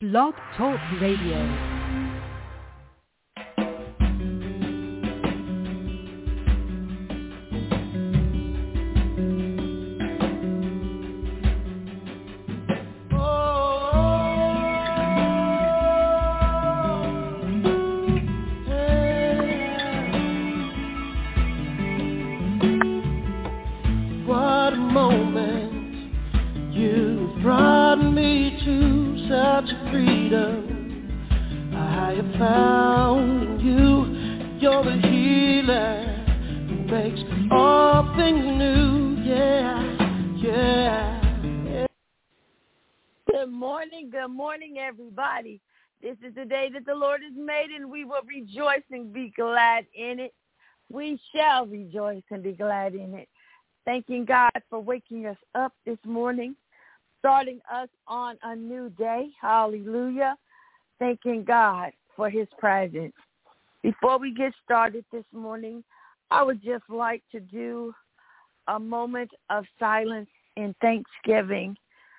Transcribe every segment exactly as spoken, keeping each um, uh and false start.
Blog Talk Radio. Everybody, this is the day that the Lord has made, and we will rejoice and be glad in it. We shall rejoice and be glad in it. Thanking God for waking us up this morning, starting us on a new day. Hallelujah. Thanking God for his presence. Before we get started this morning, I would just like to do a moment of silence and thanksgiving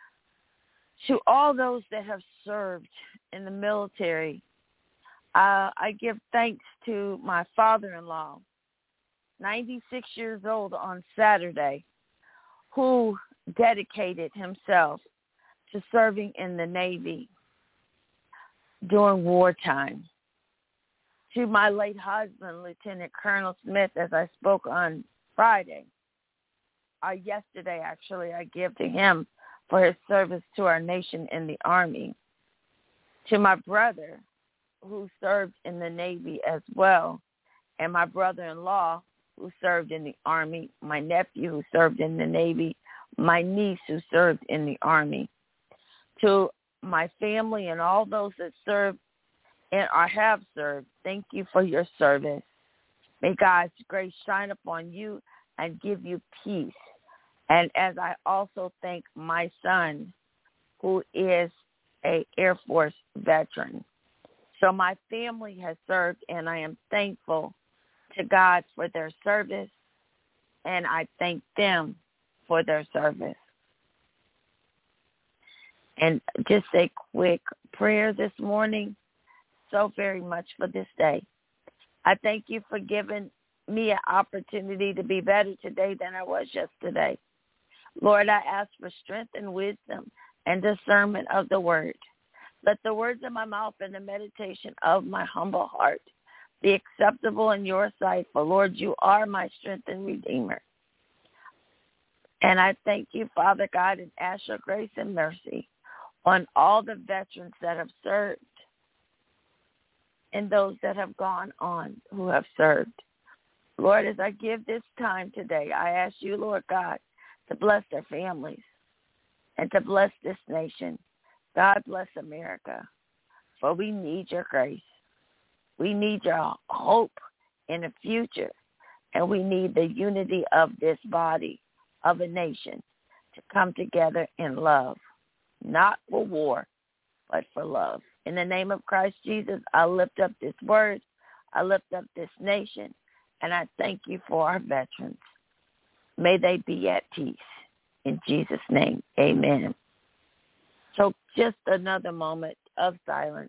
to all those that have served in the military. Uh, I give thanks to my father-in-law, ninety-six years old on Saturday, who dedicated himself to serving in the Navy during wartime. To my late husband, Lieutenant Colonel Smith, as I spoke on Friday, uh, yesterday actually, I give to him for his service to our nation in the Army. To my brother, who served in the Navy as well, and my brother-in-law, who served in the Army, my nephew, who served in the Navy, my niece, who served in the Army. To my family and all those that served and or have served, thank you for your service. May God's grace shine upon you and give you peace. And as I also thank my son, who is a Air Force veteran. So my family has served, and I am thankful to God for their service, and I thank them for their service. And just a quick prayer this morning, so very much for this day. I thank you for giving me an opportunity to be better today than I was yesterday. Lord, I ask for strength and wisdom and discernment of the word. Let the words of my mouth and the meditation of my humble heart be acceptable in your sight, for, Lord, you are my strength and redeemer. And I thank you, Father God, and ask your grace and mercy on all the veterans that have served and those that have gone on who have served. Lord, as I give this time today, I ask you, Lord God, to bless their families and to bless this nation. God bless America, for we need your grace. We need your hope in the future, and we need the unity of this body, of a nation, to come together in love, not for war, but for love. In the name of Christ Jesus, I lift up this word, I lift up this nation, and I thank you for our veterans. May they be at peace. In Jesus' name, amen. So just another moment of silence.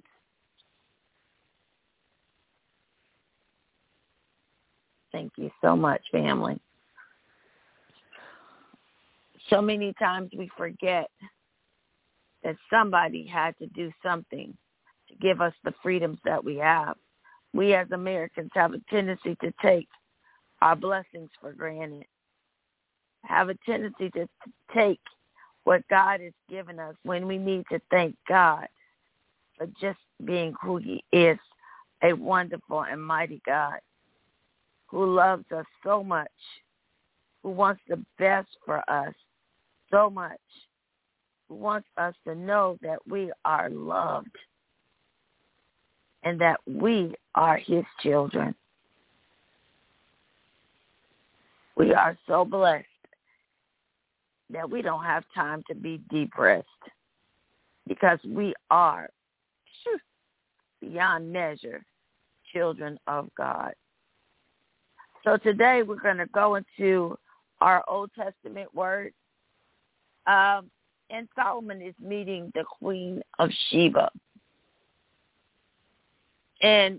Thank you so much, family. So many times we forget that somebody had to do something to give us the freedoms that we have. We as Americans have a tendency to take our blessings for granted, have a tendency to take what God has given us when we need to thank God for just being who he is, a wonderful and mighty God who loves us so much, who wants the best for us so much, who wants us to know that we are loved and that we are his children. We are so blessed that we don't have time to be depressed because we are whew, beyond measure children of God. So today we're going to go into our Old Testament word. Um, and Solomon is meeting the Queen of Sheba. and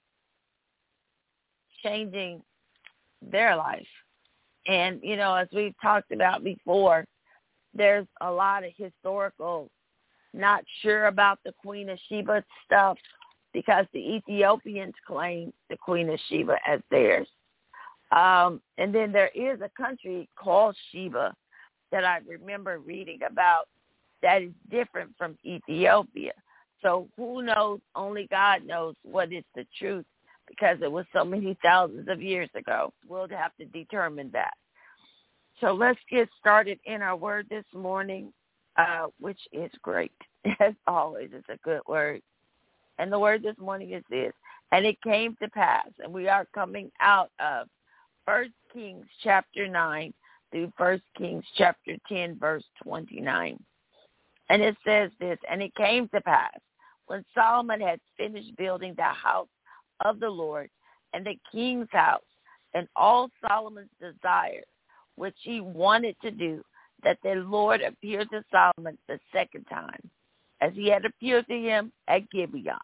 changing their life. And, you know, as we've talked about before, there's a lot of historical, not sure about the Queen of Sheba stuff, because the Ethiopians claim the Queen of Sheba as theirs. Um, and then there is a country called Sheba that I remember reading about that is different from Ethiopia. So who knows? Only God knows what is the truth, because it was so many thousands of years ago. We'll have to determine that. So let's get started in our word this morning, uh, which is great. As always, it's a good word. And the word this morning is this: and it came to pass, and we are coming out of First Kings chapter nine through First Kings chapter ten, verse twenty-nine. And it says this: and it came to pass, when Solomon had finished building the house of the Lord and the king's house, and all Solomon's desires, which he wanted to do, that the Lord appeared to Solomon the second time, as he had appeared to him at Gibeon.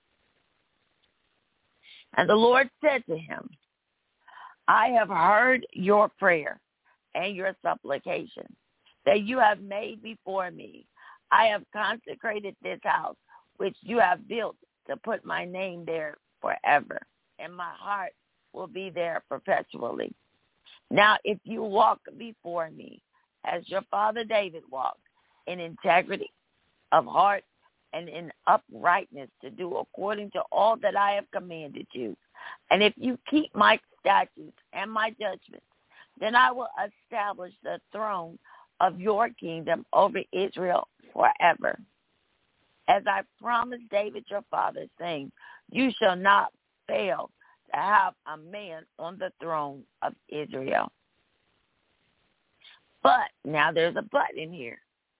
And the Lord said to him, I have heard your prayer and your supplication that you have made before me. I have consecrated this house which you have built to put my name there forever, and my heart will be there perpetually. Now, if you walk before me as your father David walked, in integrity of heart and in uprightness, to do according to all that I have commanded you, and if you keep my statutes and my judgments, then I will establish the throne of your kingdom over Israel forever. As I promised David your father, saying, you shall not fail to have a man on the throne of Israel. But, now there's a but in here.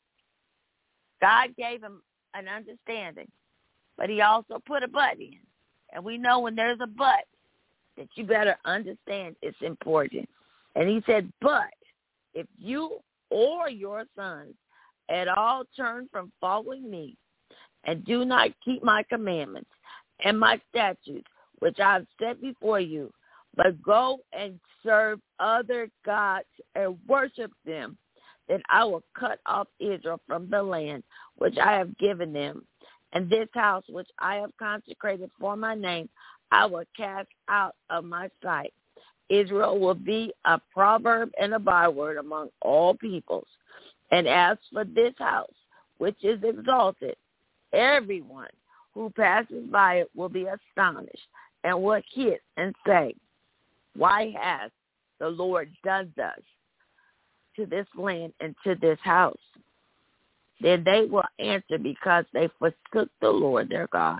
God gave him an understanding, but he also put a but in. And we know when there's a but, that you better understand it's important. And he said, but if you or your sons at all turn from following me and do not keep my commandments and my statutes, which I have set before you, but go and serve other gods and worship them, then I will cut off Israel from the land which I have given them, and this house which I have consecrated for my name I will cast out of my sight. Israel will be a proverb and a byword among all peoples. And as for this house, which is exalted, everyone who passes by it will be astonished and will hiss and say, why has the Lord done thus to this land and to this house? Then they will answer, because they forsook the Lord their God,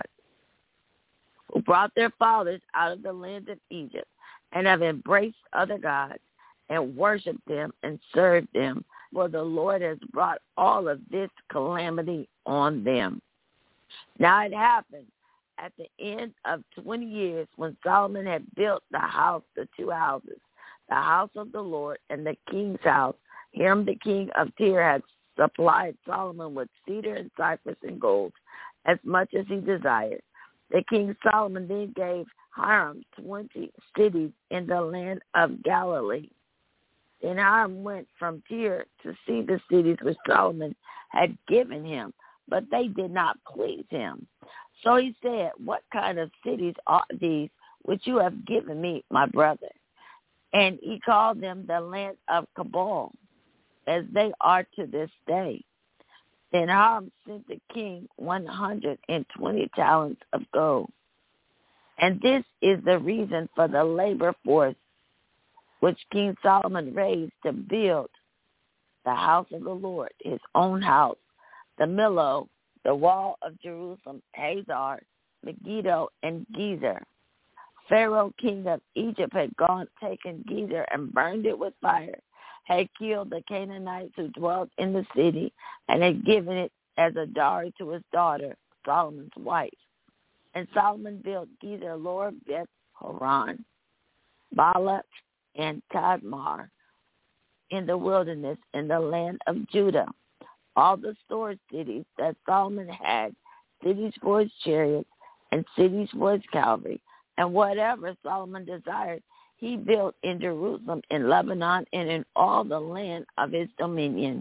who brought their fathers out of the land of Egypt, and have embraced other gods and worshipped them and served them. For the Lord has brought all of this calamity on them. Now it happened at the end of twenty years, when Solomon had built the house, the two houses, the house of the Lord and the king's house. Hiram the king of Tyre had supplied Solomon with cedar and cypress and gold, as much as he desired. The king Solomon then gave Hiram twenty cities in the land of Galilee. Then Hiram went from Tyre to see the cities which Solomon had given him, but they did not please him. So he said, what kind of cities are these which you have given me, my brother? And he called them the land of Cabal, as they are to this day. Then Hiram sent the king one hundred twenty talents of gold. And this is the reason for the labor force which King Solomon raised to build the house of the Lord, his own house, the Millo, the wall of Jerusalem, Hazar, Megiddo, and Gezer. Pharaoh, king of Egypt, had gone, taken Gezer and burned it with fire, had killed the Canaanites who dwelt in the city, and had given it as a dowry to his daughter, Solomon's wife. And Solomon built Gezer, Lower Beth Horon, Baalah, and Tadmor in the wilderness in the land of Judah. All the storage cities that Solomon had, cities for his chariots, and cities for his cavalry. And whatever Solomon desired, he built in Jerusalem, in Lebanon, and in all the land of his dominion.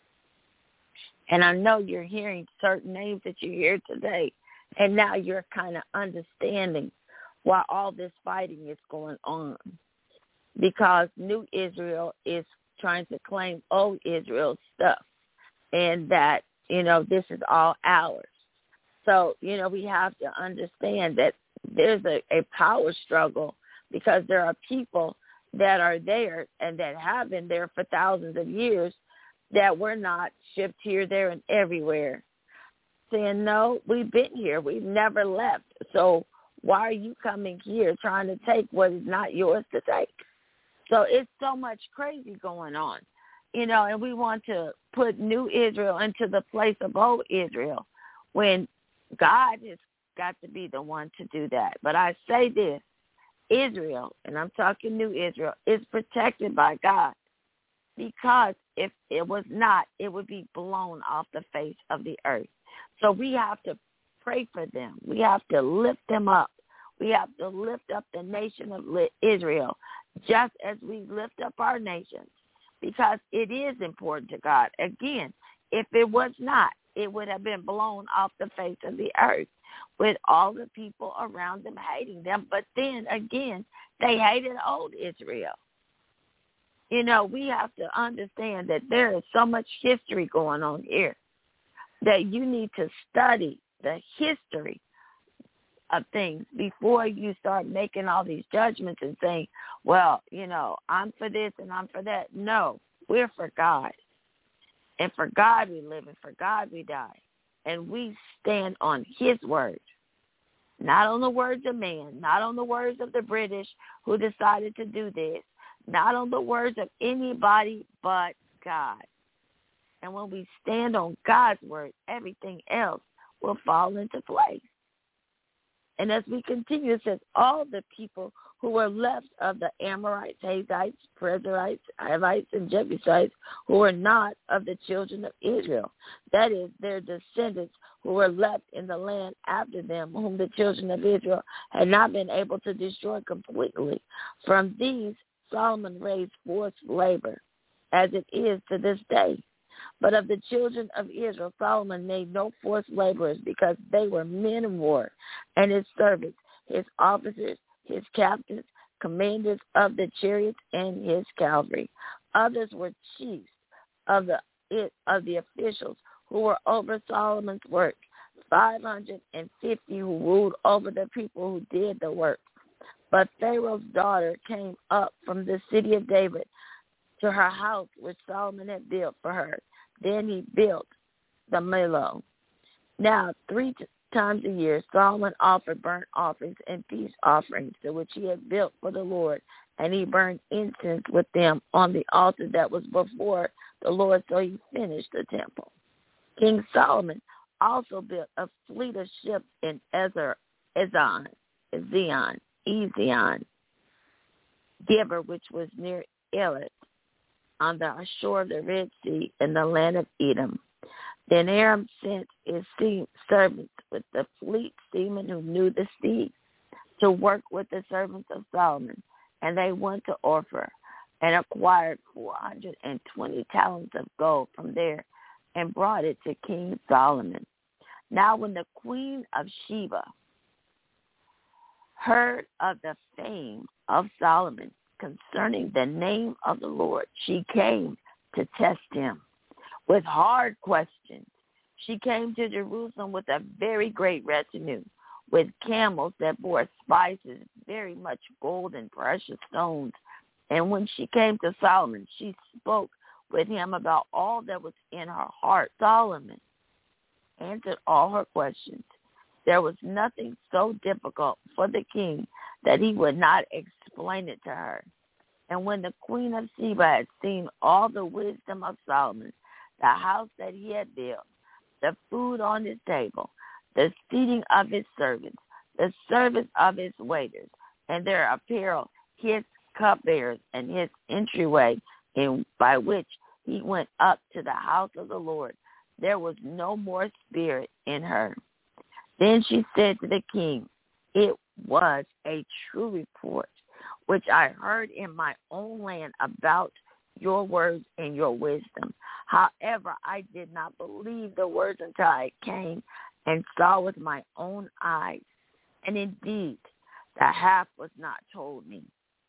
And I know you're hearing certain names that you hear today, and now you're kind of understanding why all this fighting is going on. Because New Israel is trying to claim old Israel stuff, and that, you know, this is all ours. So, you know, we have to understand that there's a, a power struggle, because there are people that are there and that have been there for thousands of years that were not shipped here, there, and everywhere, saying, no, we've been here. We've never left. So why are you coming here trying to take what is not yours to take? So it's so much crazy going on, you know, and we want to put New Israel into the place of old Israel when God has got to be the one to do that. But I say this, Israel, and I'm talking New Israel, is protected by God, because if it was not, it would be blown off the face of the earth. So we have to pray for them. We have to lift them up. We have to lift up the nation of Israel, just as we lift up our nations, because it is important to God. Again, if it was not, it would have been blown off the face of the earth, with all the people around them hating them. But then again, they hated old Israel. You know, we have to understand that there is so much history going on here that you need to study the history of things before you start making all these judgments and saying, well, you know, I'm for this and I'm for that. No, we're for God. And for God we live, and for God we die. And we stand on his word, not on the words of man, not on the words of the British who decided to do this, not on the words of anybody but God. And when we stand on God's word, everything else will fall into place. And as we continue, it says, all the people who were left of the Amorites, Hittites, Perizzites, Hivites, and Jebusites, who were not of the children of Israel, that is, their descendants who were left in the land after them, whom the children of Israel had not been able to destroy completely. From these, Solomon raised forced labor, as it is to this day. But of the children of Israel, Solomon made no forced laborers, because they were men of war, and his servants, his officers, his captains, commanders of the chariots, and his cavalry. Others were chiefs of the of the officials who were over Solomon's work, five hundred fifty who ruled over the people who did the work. But Pharaoh's daughter came up from the city of David to her house, which Solomon had built for her. Then he built the Millo. Now, three t- times a year, Solomon offered burnt offerings and peace offerings, to which he had built for the Lord, and he burned incense with them on the altar that was before the Lord, so he finished the temple. King Solomon also built a fleet of ships in Ezer, Ezon, Ezion, Ezion, Geber, which was near Elit, on the shore of the Red Sea in the land of Edom. Then Aram sent his servants with the fleet seamen who knew the sea to work with the servants of Solomon, and they went to Ophir and acquired four hundred twenty talents of gold from there and brought it to King Solomon. Now when the queen of Sheba heard of the fame of Solomon concerning the name of the Lord, she came to test him with hard questions. She came to Jerusalem with a very great retinue, with camels that bore spices, very much gold and precious stones. And when she came to Solomon, she spoke with him about all that was in her heart. Solomon answered all her questions. There was nothing so difficult for the king that he would not explain it to her. And when the queen of Sheba had seen all the wisdom of Solomon, the house that he had built, the food on his table, the seating of his servants, the service of his waiters, and their apparel, his cupbearers, and his entryway in, by which he went up to the house of the Lord, there was no more spirit in her. Then she said to the king, it was a true report, which I heard in my own land about your words and your wisdom. However, I did not believe the words until I came and saw with my own eyes. And indeed, the half was not told me.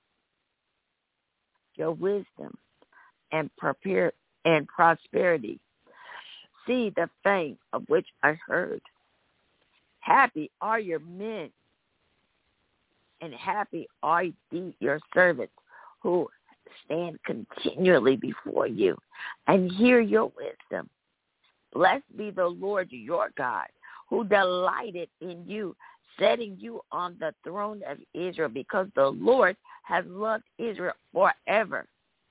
Your wisdom and prepare and prosperity. See the fame of which I heard. Happy are your men, and happy are the, your servants who stand continually before you and hear your wisdom. Blessed be the Lord your God, who delighted in you, setting you on the throne of Israel, because the Lord has loved Israel forever.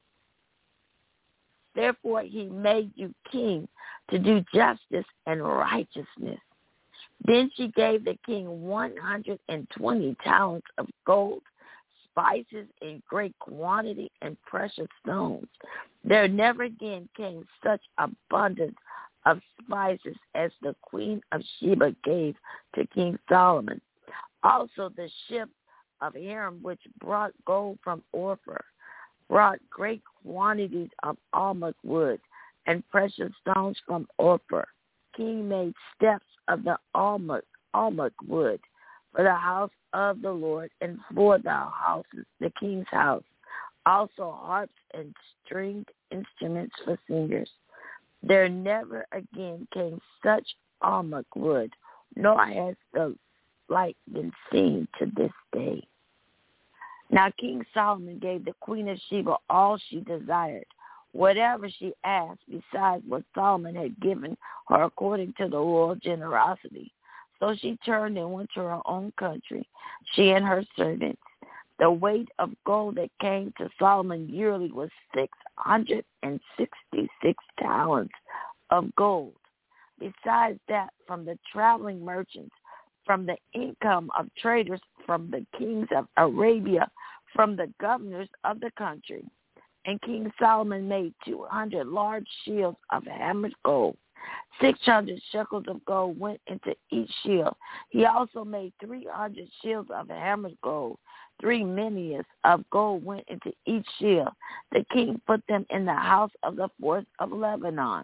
Therefore he made you king to do justice and righteousness. Then she gave the king one hundred twenty talents of gold, spices in great quantity, and precious stones. There never again came such abundance of spices as the queen of Sheba gave to King Solomon. Also the ship of Hiram, which brought gold from Ophir, brought great quantities of almug wood and precious stones from Ophir. King made steps of the almug, almug wood for the house of the Lord and for the houses, the king's house. Also harps and stringed instruments for singers. There never again came such almug wood, nor has the like been seen to this day. Now King Solomon gave the queen of Sheba all she desired, whatever she asked, besides what Solomon had given her according to the royal generosity. So she turned and went to her own country, she and her servants. The weight of gold that came to Solomon yearly was six hundred sixty-six talents of gold. Besides that, from the traveling merchants, from the income of traders, from the kings of Arabia, from the governors of the country. And King Solomon made two hundred large shields of hammered gold. Six hundred shekels of gold went into each shield. He also made three hundred shields of hammered gold. Three minas of gold went into each shield. The king put them in the house of the forest of Lebanon.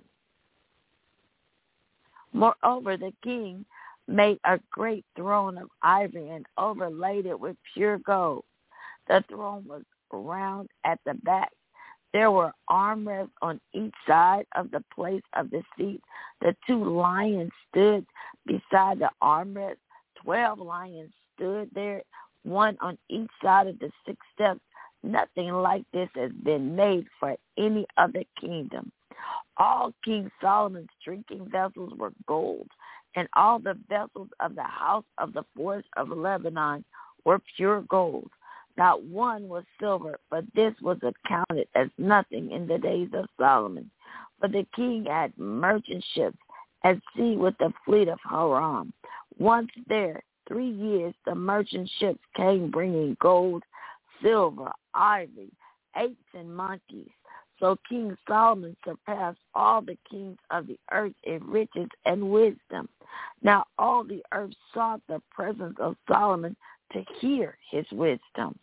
Moreover, the king made a great throne of ivory and overlaid it with pure gold. The throne was round at the back. There were armrests on each side of the place of the seat. The two lions stood beside the armrest. Twelve lions stood there, one on each side of the six steps. Nothing like this has been made for any other kingdom. All King Solomon's drinking vessels were gold, and all the vessels of the house of the forest of Lebanon were pure gold. Not one was silver, but this was accounted as nothing in the days of Solomon. For the king had merchant ships at sea with the fleet of Hiram. Once there, three years, the merchant ships came bringing gold, silver, ivory, apes, and monkeys. So King Solomon surpassed all the kings of the earth in riches and wisdom. Now all the earth sought the presence of Solomon to hear his wisdom,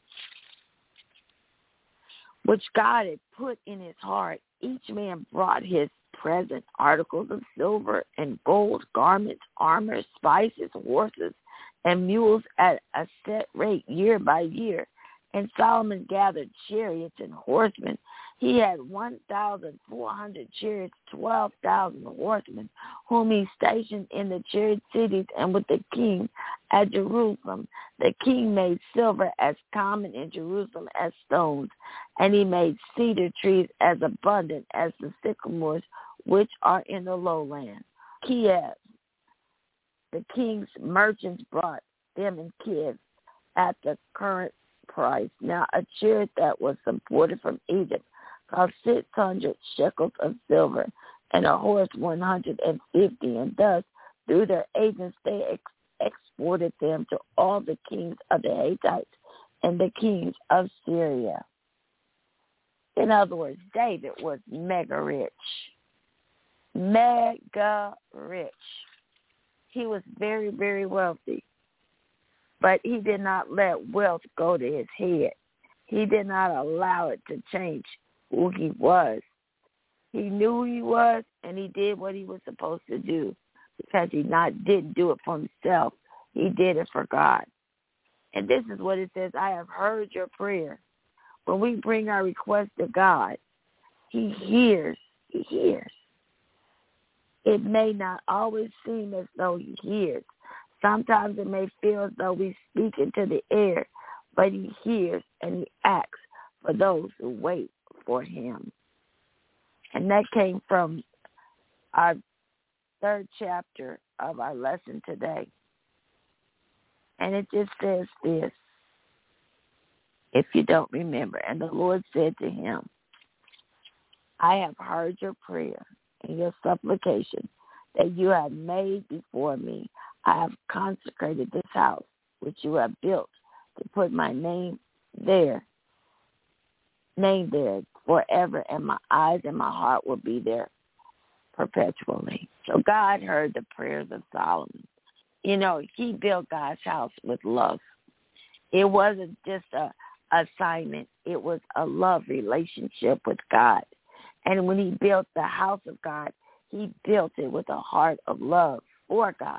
which God had put in his heart. Each man brought his present, articles of silver and gold, garments, armor, spices, horses, and mules at a set rate year by year. And Solomon gathered chariots and horsemen. He had one thousand four hundred chariots, twelve thousand horsemen, whom he stationed in the chariot cities and with the king at Jerusalem. The king made silver as common in Jerusalem as stones, and he made cedar trees as abundant as the sycamores which are in the lowland. Kiev, the king's merchants brought them in Kiev at the current price. Now a chariot that was imported from Egypt cost six hundred shekels of silver, and a horse one hundred fifty, and thus through their agents they ex- exported them to all the kings of the Hittites and the kings of Syria. In other words, David was mega rich. Mega rich. He was very, very wealthy. But he did not let wealth go to his head. He did not allow it to change who he was. He knew who he was, and he did what he was supposed to do because he not didn't do it for himself. He did it for God. And this is what it says, I have heard your prayer. When we bring our request to God, he hears. He hears. It may not always seem as though he hears. Sometimes it may feel as though we speak into the air, but he hears and he acts for those who wait for him. And that came from our third chapter of our lesson today. And it just says this, if you don't remember. And the Lord said to him, I have heard your prayer and your supplication that you have made before me. I have consecrated this house which you have built to put my name there, name there forever, and my eyes and my heart will be there perpetually. So God heard the prayers of Solomon. You know, he built God's house with love. It wasn't just a assignment. It was a love relationship with God. And when he built the house of God, he built it with a heart of love for God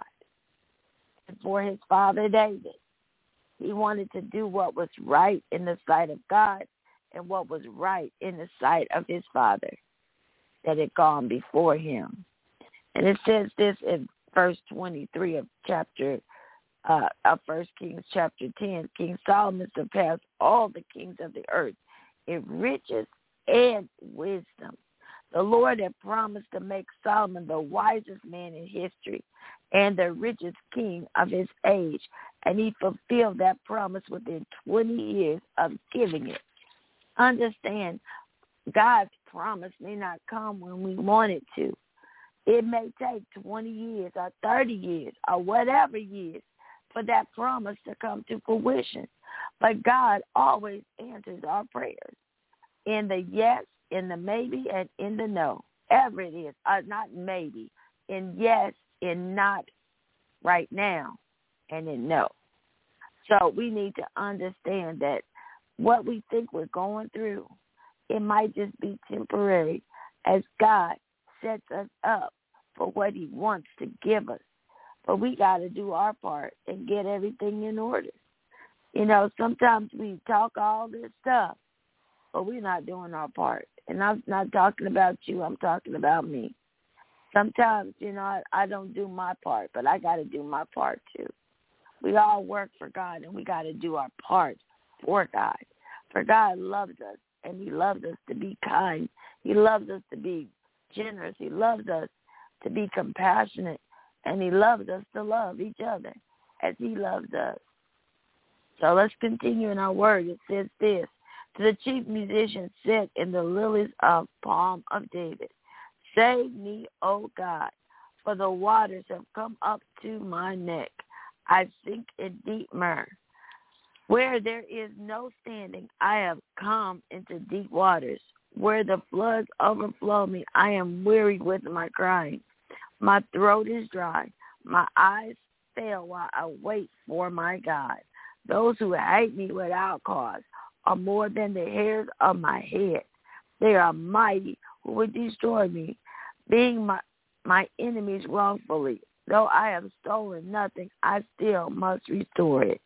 and for his father David. He wanted to do what was right in the sight of God and what was right in the sight of his father that had gone before him. And it says this in verse twenty-three of chapter uh, of First Kings chapter ten. King Solomon surpassed all the kings of the earth in riches and wisdom. The Lord had promised to make Solomon the wisest man in history and the richest king of his age, and he fulfilled that promise within twenty years of giving it. Understand, God's promise may not come when we want it to. It may take twenty years or thirty years or whatever years for that promise to come to fruition. But God always answers our prayers in the yes, in the maybe, and in the no. Ever it is, uh, not maybe, in yes, in not right now, and in no. So we need to understand that what we think we're going through, it might just be temporary as God sets us up for what he wants to give us. But we got to do our part and get everything in order. You know, sometimes we talk all this stuff, but we're not doing our part. And I'm not talking about you. I'm talking about me. Sometimes, you know, I, I don't do my part, but I got to do my part too. We all work for God, and we got to do our part for God. For God loves us, and he loves us to be kind. He loves us to be generous. He loves us to be compassionate, and he loves us to love each other as he loves us. So let's continue in our word. It says this, to the chief musician set in the lilies of palm of David, save me, O God, for the waters have come up to my neck. I sink in deep mire. Where there is no standing, I have come into deep waters. Where the floods overflow me, I am weary with my crying. My throat is dry. My eyes fail while I wait for my God. Those who hate me without cause are more than the hairs of my head. They are mighty who would destroy me, being my, my enemies wrongfully. Though I have stolen nothing, I still must restore it.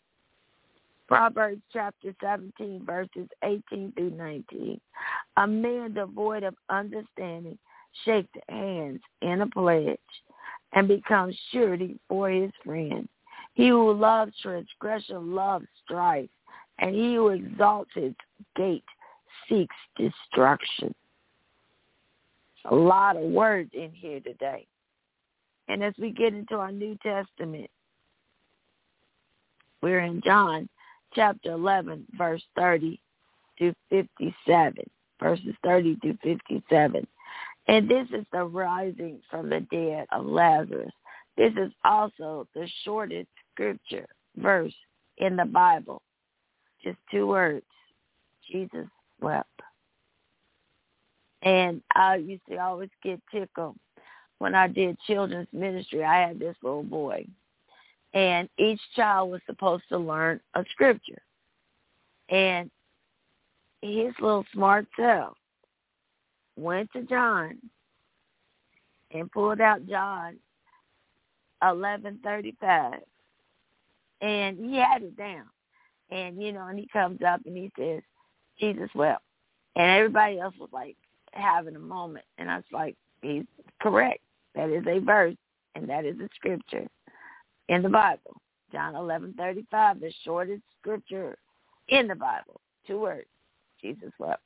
Proverbs chapter seventeen, verses eighteen through nineteen. A man devoid of understanding shakes hands in a pledge and becomes surety for his friend. He who loves transgression loves strife, and he who exalts his gate seeks destruction. A lot of words in here today. And as we get into our New Testament, we're in John chapter eleven, verse thirty to fifty-seven, verses thirty to fifty-seven. And this is the rising from the dead of Lazarus. This is also the shortest scripture verse in the Bible. Just two words. Jesus wept. And I used to always get tickled when I did children's ministry, I had this little boy. And each child was supposed to learn a scripture. And his little smart self went to John and pulled out John eleven thirty-five. And he had it down. And, you know, and he comes up and he says, Jesus wept. And everybody else was like having a moment. And I was like, he's correct. That is a verse, and that is a scripture in the Bible. John eleven thirty-five, the shortest scripture in the Bible. Two words. Jesus wept.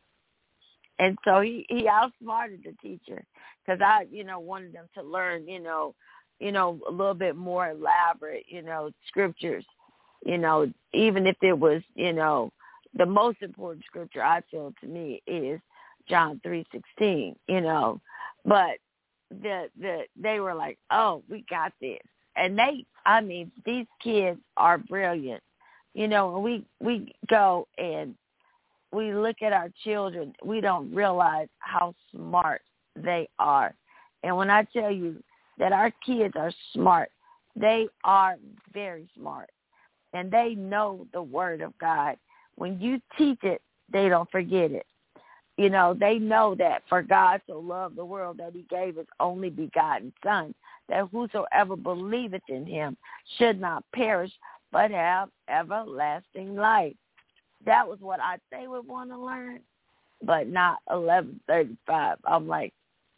And so he, he outsmarted the teacher because I, you know, wanted them to learn, you know, you know, a little bit more elaborate, you know, scriptures, you know, even if it was, you know, the most important scripture I feel to me is John three sixteen, you know, but the the they were like, oh, we got this. And they, I mean, these kids are brilliant. You know, when we, we go and we look at our children, we don't realize how smart they are. And when I tell you that our kids are smart, they are very smart. And they know the word of God. When you teach it, they don't forget it. You know, they know that for God so loved the world that he gave his only begotten son, that whosoever believeth in him should not perish, but have everlasting life. That was what I they would want to learn, but not eleven thirty-five. I'm like,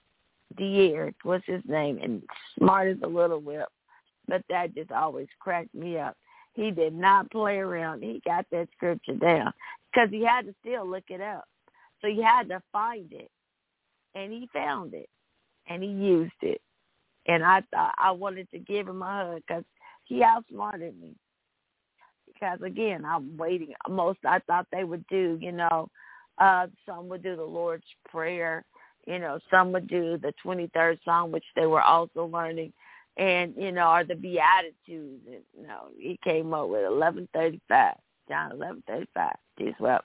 De'Eric, what's his name? And smart as a little whip. But that just always cracked me up. He did not play around. He got that scripture down because he had to still look it up. So he had to find it, and he found it, and he used it. And I thought I wanted to give him a hug because he outsmarted me. Because, again, I'm waiting. Most I thought they would do, you know, uh, some would do the Lord's Prayer. You know, some would do the twenty-third Psalm, which they were also learning. And, you know, or the Beatitudes. And, you know, he came up with eleven thirty-five, John eleven thirty-five. Jesus wept.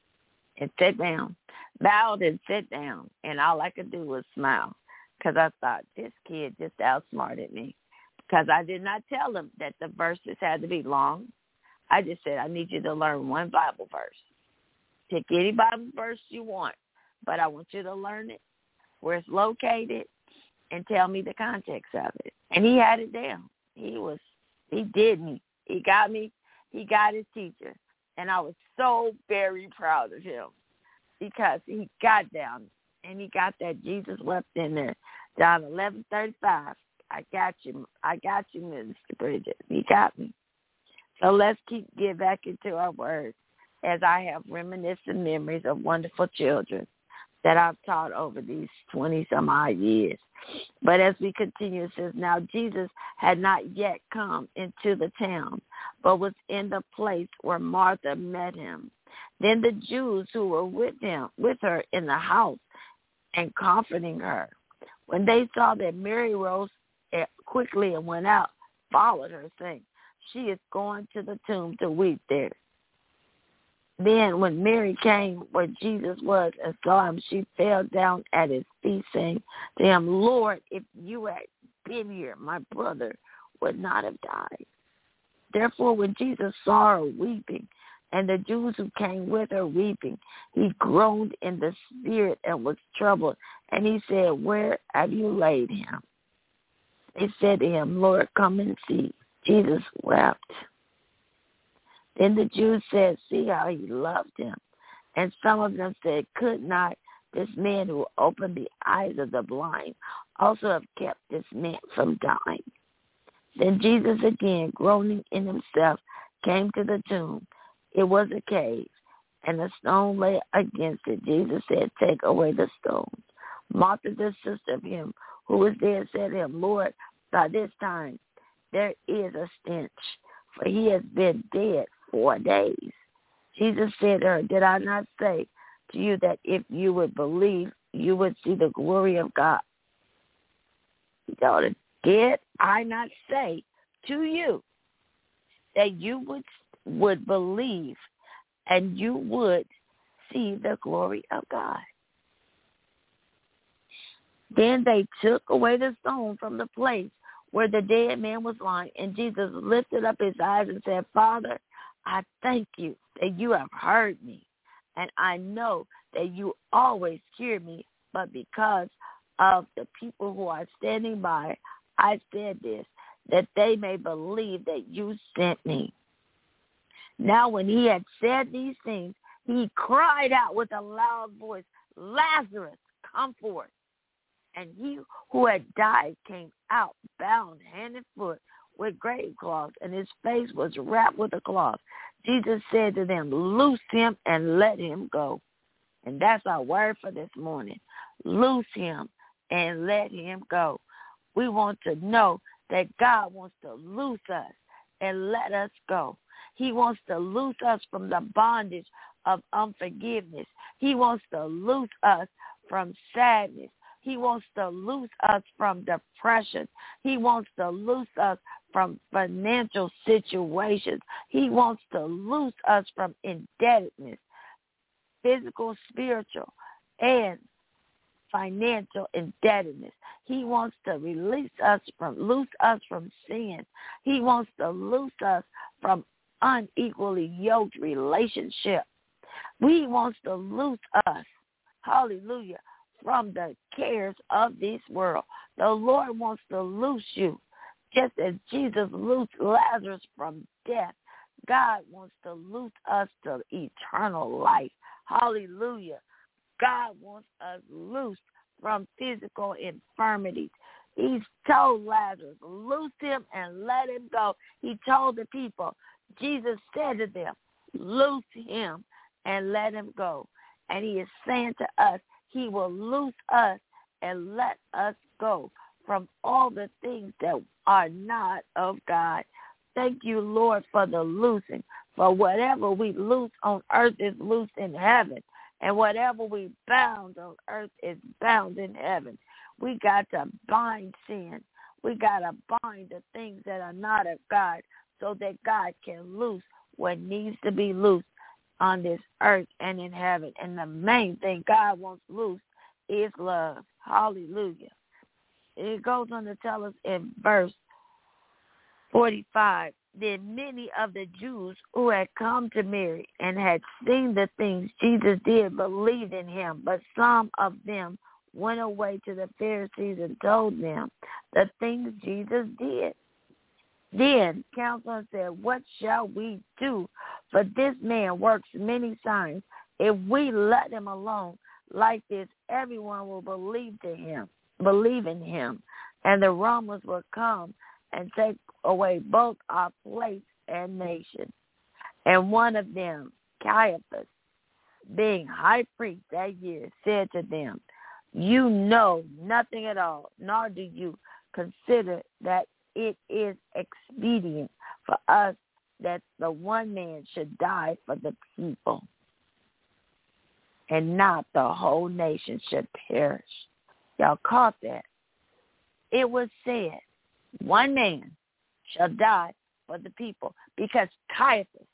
And sit down, bowed and sit down. And all I could do was smile because I thought, this kid just outsmarted me because I did not tell him that the verses had to be long. I just said, I need you to learn one Bible verse. Pick any Bible verse you want, but I want you to learn it, where it's located, and tell me the context of it. And he had it down. He was, he did me. He got me. He got his teacher. And I was so very proud of him because he got down and he got that Jesus wept in there. John eleven thirty-five. I got you. I got you, Minister Bridget. He got me. So let's keep get back into our words as I have reminiscent memories of wonderful children that I've taught over these twenty-some-odd years. But as we continue, it says, now Jesus had not yet come into the town, but was in the place where Martha met him. Then the Jews who were with him, with her in the house and comforting her, when they saw that Mary rose quickly and went out, followed her, saying, she is going to the tomb to weep there. Then when Mary came where Jesus was and saw him, she fell down at his feet, saying to him, Lord, if you had been here, my brother would not have died. Therefore, when Jesus saw her weeping, and the Jews who came with her weeping, he groaned in the spirit and was troubled. And he said, where have you laid him? They said to him, Lord, come and see. Jesus wept. Then the Jews said, see how he loved him. And some of them said, could not this man who opened the eyes of the blind also have kept this man from dying? Then Jesus, again, groaning in himself, came to the tomb. It was a cave, and a stone lay against it. Jesus said, take away the stone. Martha, the sister of him who was there, said to him, Lord, by this time there is a stench, for he has been dead four days. Jesus said to her, did I not say to you that if you would believe, you would see the glory of God? He told her, did I not say to you that you would would believe and you would see the glory of God? Then they took away the stone from the place where the dead man was lying, and Jesus lifted up his eyes and said, Father, I thank you that you have heard me, and I know that you always hear me, but because of the people who are standing by, I said this, that they may believe that you sent me. Now when he had said these things, he cried out with a loud voice, Lazarus, come forth. And he who had died came out, bound hand and foot with grave cloths, and his face was wrapped with a cloth. Jesus said to them, loose him and let him go. And that's our word for this morning. Loose him and let him go. We want to know that God wants to loose us and let us go. He wants to loose us from the bondage of unforgiveness. He wants to loose us from sadness. He wants to loose us from depression. He wants to loose us from financial situations. He wants to loose us from indebtedness, physical, spiritual, and financial indebtedness. He wants to release us from, loose us from sin. He wants to loose us from unequally yoked relationship. He wants to loose us, hallelujah, from the cares of this world. The Lord wants to loose you. Just as Jesus loosed Lazarus from death, God wants to loose us to eternal life. Hallelujah. God wants us loose from physical infirmities. He's told Lazarus, loose him and let him go. He told the people, Jesus said to them, loose him and let him go. And he is saying to us, he will loose us and let us go from all the things that are not of God. Thank you, Lord, for the loosing. For whatever we loose on earth is loosed in heaven. And whatever we bound on earth is bound in heaven. We got to bind sin. We got to bind the things that are not of God so that God can loose what needs to be loosed on this earth and in heaven. And the main thing God wants loose is love. Hallelujah. It goes on to tell us in verse forty-five, then many of the Jews who had come to Mary and had seen the things Jesus did believed in him, but some of them went away to the Pharisees and told them the things Jesus did. Then counsel said, what shall we do? For this man works many signs. If we let him alone like this, everyone will believe to him, believe in him, and the Romans will come and take away both our place and nation. And one of them, Caiaphas, being high priest that year, said to them, you know nothing at all, nor do you consider that it is expedient for us that the one man should die for the people, and not the whole nation should perish. Y'all caught that? It was said, one man shall die for the people, because Caiaphas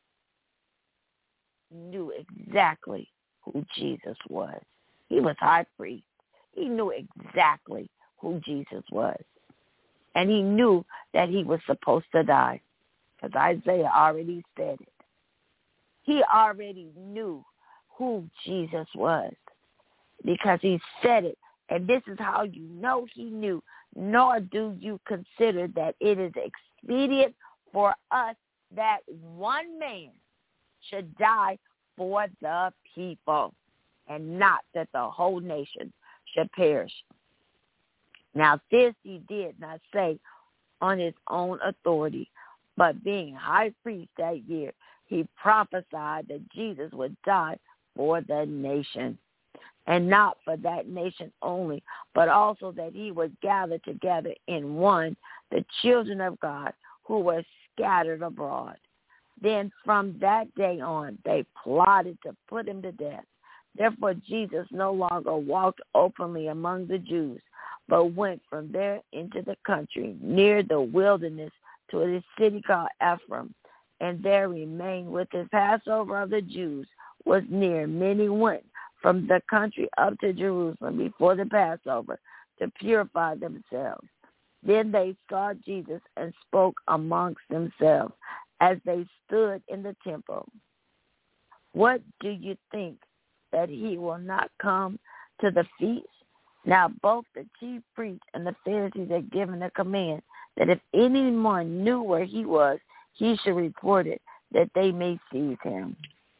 knew exactly who Jesus was. He was high priest. He knew exactly who Jesus was. And he knew that he was supposed to die, because Isaiah already said it. He already knew who Jesus was, because he said it. And this is how you know he knew, nor do you consider that it is expedient for us that one man should die for the people, and not that the whole nation should perish. Now this he did not say on his own authority, but being high priest that year, he prophesied that Jesus would die for the nation, and not for that nation only, but also that he would gather together in one the children of God who were scattered abroad. Then from that day on, they plotted to put him to death. Therefore, Jesus no longer walked openly among the Jews, but went from there into the country near the wilderness to a city called Ephraim, and there remained with the Passover of the Jews was near. Many went from the country up to Jerusalem before the Passover to purify themselves. Then they sought Jesus and spoke amongst themselves as they stood in the temple. What do you think, that he will not come to the feast? Now both the chief priests and the Pharisees had given a command that if anyone knew where he was, he should report it, that they may seize him.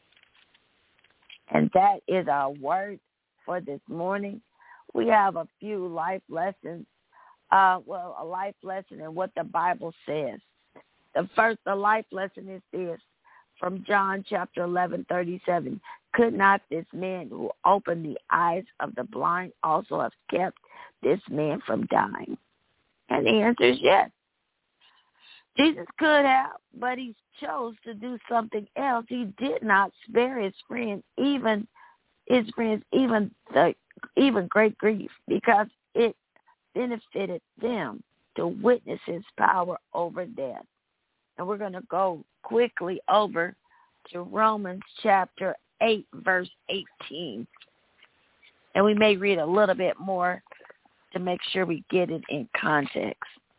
And that is our word for this morning. We have a few life lessons. Uh, well, a life lesson in what the Bible says. The first, the life lesson is this, from John chapter eleven, thirty-seven. Could not this man who opened the eyes of the blind also have kept this man from dying? And the answer is yes. Jesus could have, but he chose to do something else. He did not spare his friends, even his friends, even the even great grief, because it benefited them to witness his power over death. And we're going to go quickly over to Romans chapter eight, verse eighteen. And we may read a little bit more to make sure we get it in context.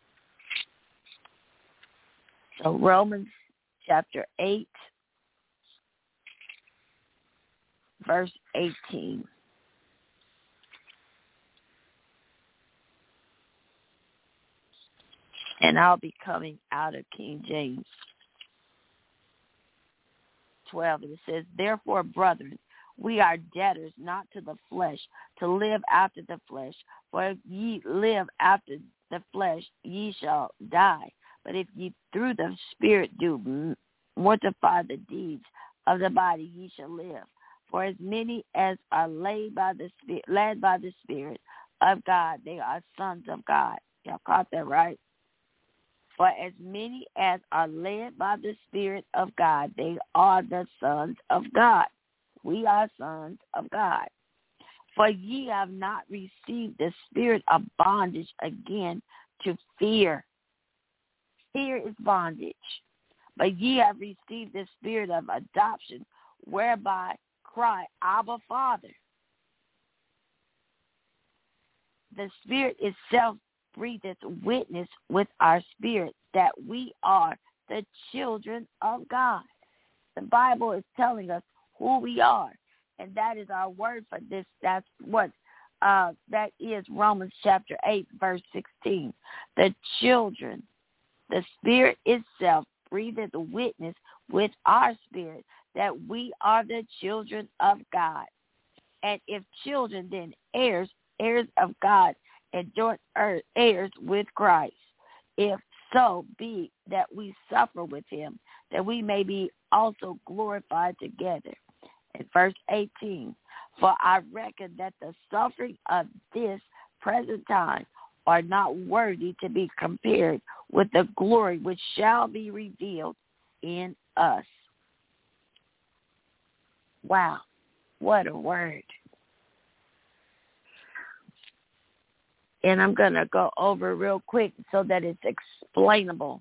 So Romans chapter eight, verse eighteen. And I'll be coming out of King James twelve. And it says, therefore, brethren, we are debtors not to the flesh, to live after the flesh. For if ye live after the flesh, ye shall die. But if ye through the Spirit do mortify the deeds of the body, ye shall live. For as many as are led by the Spirit, led by the Spirit of God, they are sons of God. Y'all caught that right? For as many as are led by the Spirit of God, they are the sons of God. We are sons of God. For ye have not received the spirit of bondage again to fear. Fear is bondage. But ye have received the spirit of adoption, whereby cry, Abba, Father. The Spirit itself breatheth witness with our spirit that we are the children of God. The Bible is telling us who we are, and that is our word for this. That's what uh, that is Romans chapter eight, verse sixteen. The children, the Spirit itself breatheth witness with our spirit that we are the children of God. And if children, then heirs, heirs of God, and joint heirs with Christ, if so be that we suffer with him, that we may be also glorified together. In verse eighteen, for I reckon that the suffering of this present time are not worthy to be compared with the glory which shall be revealed in us. Wow, what a word. And I'm going to go over real quick so that it's explainable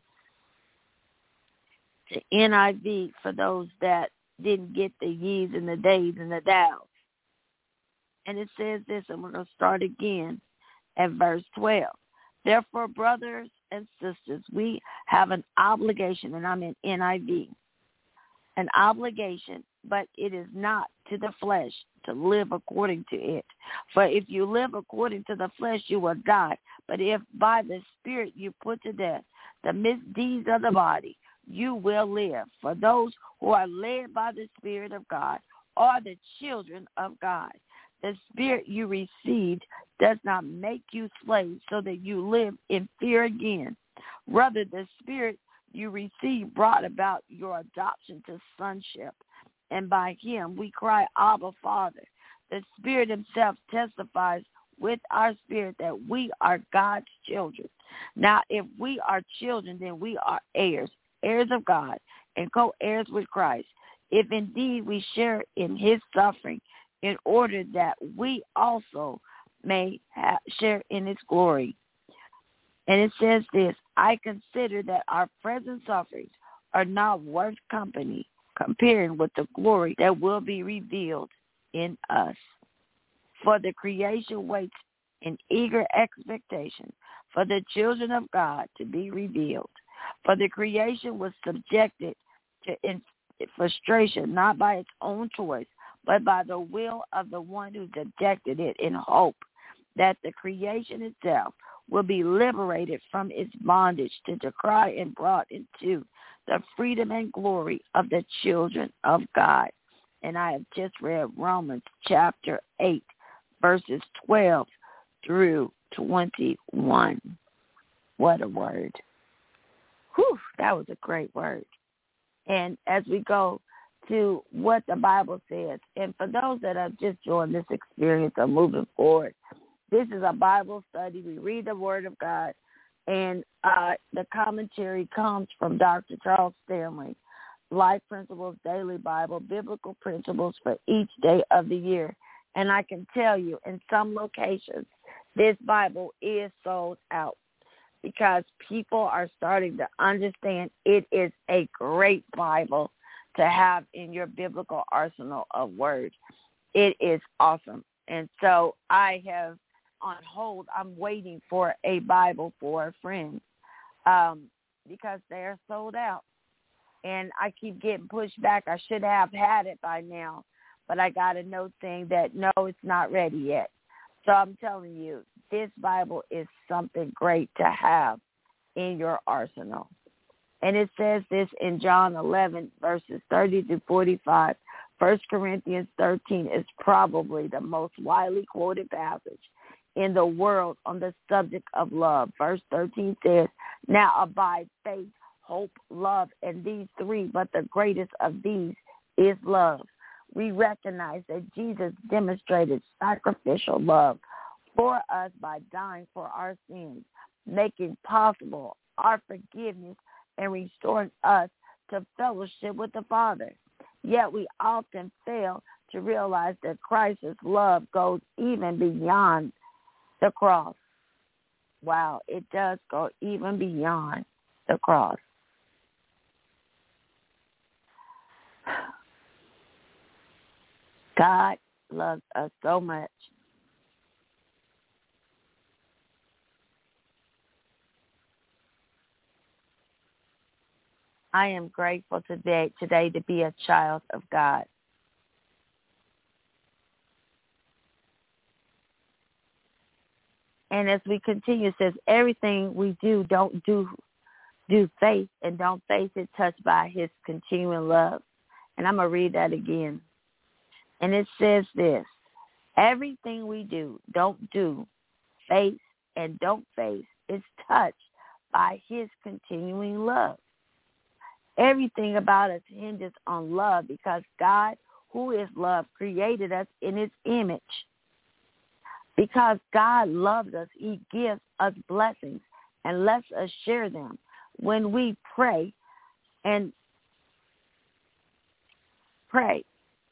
to N I V for those that didn't get the ye's and the days and the thous. And it says this, and we're going to start again at verse twelve. Therefore, brothers and sisters, we have an obligation, and I'm in N I V, an obligation, but it is not to the flesh to live according to it. For if you live according to the flesh, you will die. But if by the Spirit you put to death the misdeeds of the body, you will live. For those who are led by the Spirit of God are the children of God. The Spirit you received does not make you slaves so that you live in fear again. Rather, the Spirit you received brought about your adoption to sonship. And by him we cry, Abba, Father. The Spirit himself testifies with our spirit that we are God's children. Now, if we are children, then we are heirs, heirs of God, and co-heirs with Christ, if indeed we share in his suffering, in order that we also may have, share in his glory. And it says this, I consider that our present sufferings are not worth company comparing with the glory that will be revealed in us. For the creation waits in eager expectation for the children of God to be revealed. For the creation was subjected to frustration, not by its own choice, but by the will of the one who subjected it, in hope that the creation itself will be liberated from its bondage to decry and brought into the freedom and glory of the children of God. And I have just read Romans chapter eight, verses twelve through twenty-one. What a word. Whew, that was a great word. And as we go to what the Bible says, and for those that have just joined this experience of moving forward, this is a Bible study. We read the Word of God, and uh, the commentary comes from Doctor Charles Stanley, Life Principles Daily Bible, Biblical Principles for Each Day of the Year. And I can tell you, in some locations, this Bible is sold out because people are starting to understand it is a great Bible to have in your biblical arsenal of words. It is awesome. And so I have on hold, I'm waiting for a Bible for a friend um, because they're sold out. And I keep getting pushed back. I should have had it by now, but I got a note saying that, no, it's not ready yet. So I'm telling you, this Bible is something great to have in your arsenal. And it says this in John eleven, verses thirty to forty-five. First Corinthians thirteen is probably the most widely quoted passage in the world on the subject of love. Verse thirteen says, now abide faith, hope, love, and these three, but the greatest of these is love. We recognize that Jesus demonstrated sacrificial love for us by dying for our sins, making possible our forgiveness and restoring us to fellowship with the Father. Yet we often fail to realize that Christ's love goes even beyond the cross. Wow, it does go even beyond the cross. God loves us so much. I am grateful today, today to be a child of God. And as we continue, it says, everything we do, don't do do faith, and don't face it touched by his continuing love. And I'm going to read that again. And it says this, everything we do, don't do, face, and don't face is touched by his continuing love. Everything about us hinges on love because God, who is love, created us in his image. Because God loves us, he gives us blessings and lets us share them. When we pray and pray,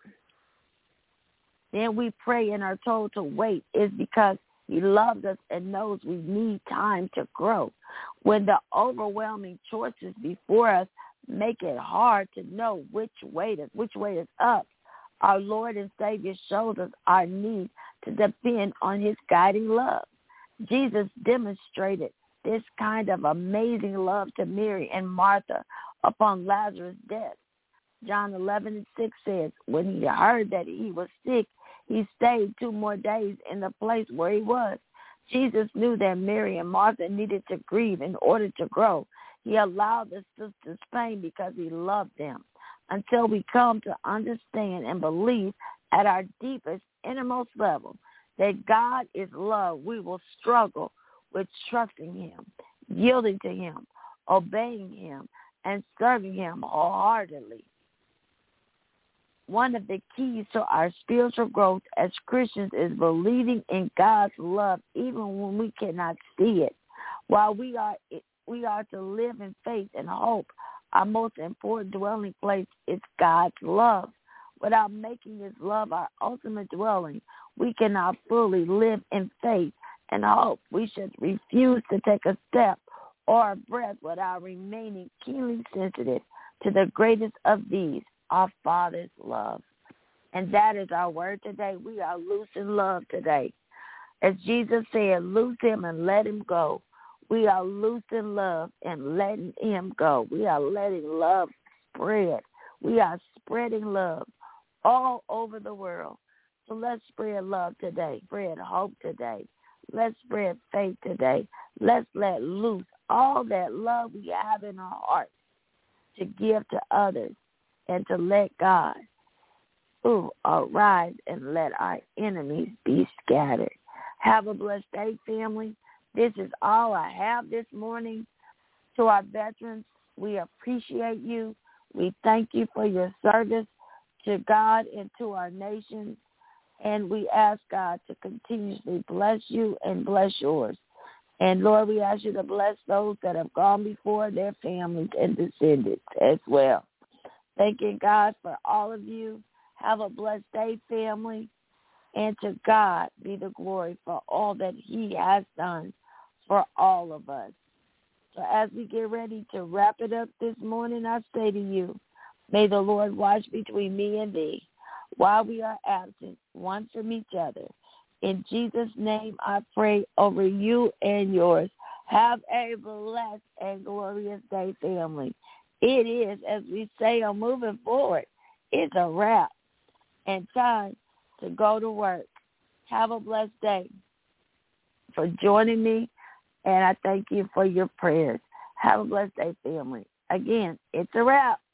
then we pray and are told to wait is because he loves us and knows we need time to grow. When the overwhelming choices before us make it hard to know which way to, which way is up, our Lord and Savior shows us our need to depend on his guiding love. Jesus demonstrated this kind of amazing love to Mary and Martha upon Lazarus' death. John eleven and six says, when he heard that he was sick, he stayed two more days in the place where he was. Jesus knew that Mary and Martha needed to grieve in order to grow. He allowed the sisters pain because he loved them. Until we come to understand and believe at our deepest, innermost level that God is love, we will struggle with trusting him, yielding to him, obeying him, and serving him wholeheartedly. One of the keys to our spiritual growth as Christians is believing in God's love even when we cannot see it. While we are we are to live in faith and hope, our most important dwelling place is God's love. Without making his love our ultimate dwelling, we cannot fully live in faith and hope. We should refuse to take a step or a breath without remaining keenly sensitive to the greatest of these, our Father's love. And that is our word today. We are loose in love today. As Jesus said, loose him and let him go. We are loose in love and letting him go. We are letting love spread. We are spreading love all over the world. So let's spread love today. Spread hope today. Let's spread faith today. Let's let loose all that love we have in our hearts to give to others and to let God ooh, arise and let our enemies be scattered. Have a blessed day, family. This is all I have this morning. To our veterans, we appreciate you. We thank you for your service to God and to our nation. And we ask God to continuously bless you and bless yours. And, Lord, we ask you to bless those that have gone before, their families and descendants as well. Thanking God for all of you. Have a blessed day, family. And to God be the glory for all that he has done for all of us. So as we get ready to wrap it up this morning, I say to you, may the Lord watch between me and thee while we are absent one from each other. In Jesus' name I pray over you and yours. Have a blessed and glorious day, family. It is, as we say on Moving Forward, it's a wrap and time to go to work. Have a blessed day for joining me, and I thank you for your prayers. Have a blessed day, family. Again, it's a wrap.